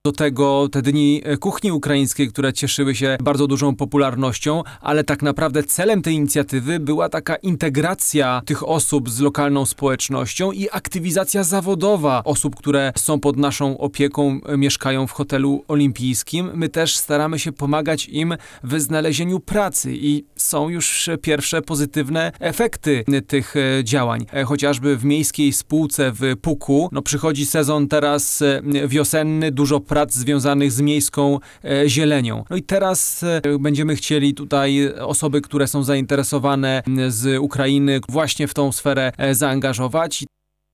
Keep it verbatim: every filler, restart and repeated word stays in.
Do tego te dni kuchni ukraińskiej, które cieszyły się bardzo dużą popularnością, ale tak naprawdę celem tej inicjatywy była taka integracja tych osób z lokalną społecznością i aktywizacja zawodowa osób, które są pod naszą opieką, mieszkają w hotelu olimpijskim. My też staramy się pomagać im w znalezieniu pracy i są już pierwsze pozytywne efekty tych działań. Chociażby w miejskiej spółce w Puku, no przychodzi sezon teraz wiosenny, dużo prac związanych z miejską e, zielenią. No i teraz e, będziemy chcieli tutaj osoby, które są zainteresowane z Ukrainy właśnie w tą sferę e, zaangażować.